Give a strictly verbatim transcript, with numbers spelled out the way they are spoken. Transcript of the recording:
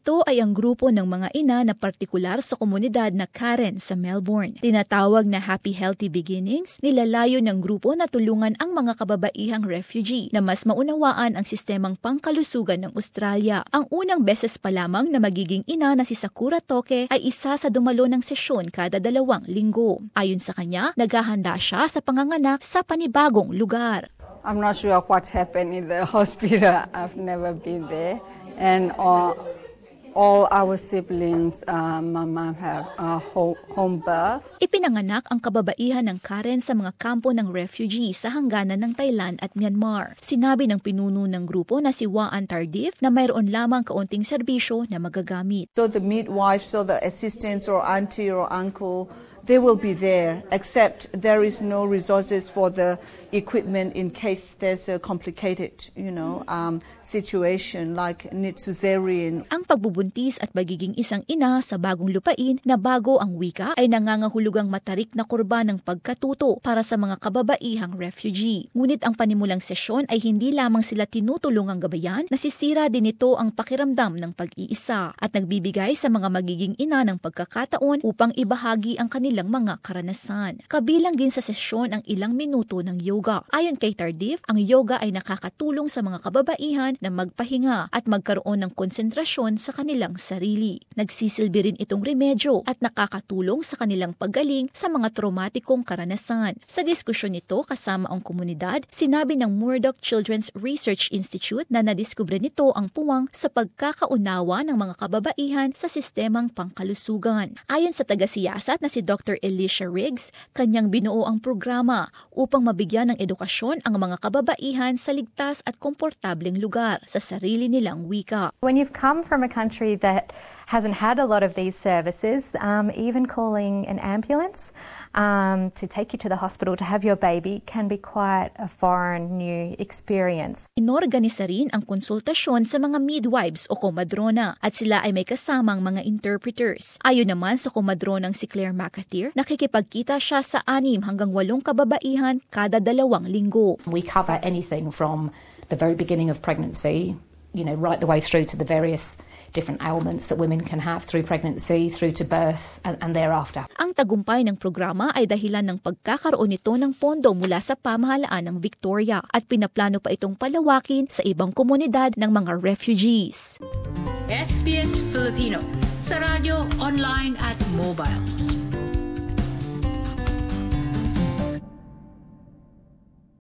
Ito ay ang grupo ng mga ina na partikular sa komunidad na Karen sa Melbourne. Tinatawag na Happy Healthy Beginnings, nilalayo ng grupo na tulungan ang mga kababaihang refugee na mas maunawaan ang sistemang pangkalusugan ng Australia. Ang unang beses pa lamang na magiging ina na si Sakura Toke ay isa sa dumalo ng sesyon kada dalawang linggo. Ayon sa kanya, naghahanda siya sa panganganak sa panibagong lugar. I'm not sure what's happened in the hospital. I've never been there. And all, all our siblings, uh, my mom have uh, home, home birth. Ipinanganak ang kababaihan ng Karen sa mga kampo ng refugee sa hangganan ng Thailand at Myanmar. Sinabi ng pinuno ng grupo na si Waan Tardif na mayroon lamang kaunting serbisyo na magagamit. So the midwives or the assistants or auntie or uncle, they will be there, except there is no resources for the equipment in case there's a complicated, you know, um, situation like need cesarean. Ang pagbubuntis at pagiging isang ina sa bagong lupain na bago ang wika ay nangangahulugang matarik na kurban ng pagkatuto para sa mga kababaihang refugee. Ngunit ang panimulang sesyon ay hindi lamang sila tinutulungang gabayan, nasisira din ito ang pakiramdam ng pag-iisa at nagbibigay sa mga magiging ina ng pagkakataon upang ibahagi ang kanilang mga karanasan. Kabilang din sa sesyon ang ilang minuto ng yoga. Ayon kay Tardif, ang yoga ay nakakatulong sa mga kababaihan na magpahinga at magkaroon ng konsentrasyon sa kanilang sarili. Nagsisilbi rin itong remedyo at nakakatulong sa kanilang paggaling sa mga traumatikong karanasan. Sa diskusyon nito kasama ang komunidad, sinabi ng Murdoch Children's Research Institute na nadiskubre nito ang puwang sa pagkakaunawa ng mga kababaihan sa sistemang pangkalusugan. Ayon sa taga-siyasat na si Doctor Elisha Riggs, kanyang binuo ang programa upang mabigyan ng edukasyon ang mga kababaihan sa ligtas at komportableng lugar sa sarili nilang wika. When you've come from a country that hasn't had a lot of these services, um, even calling an ambulance um, to take you to the hospital to have your baby can be quite a foreign new experience. Inorganisa rin ang konsultasyon sa mga midwives o komadrona at sila ay may kasamang mga interpreters. Ayon naman sa komadronang si Claire McAteer, nakikipagkita siya sa anim hanggang walong kababaihan kada dalawang linggo. We cover anything from the very beginning of pregnancy, you know, right the way through to the various different ailments that women can have through pregnancy, through to birth and, and thereafter. Ang tagumpay ng programa ay dahilan ng pagkakaroon nito ng pondo mula sa pamahalaan ng Victoria at pinaplano pa itong palawakin sa ibang komunidad ng mga refugees. S B S Filipino sa radyo, online at mobile.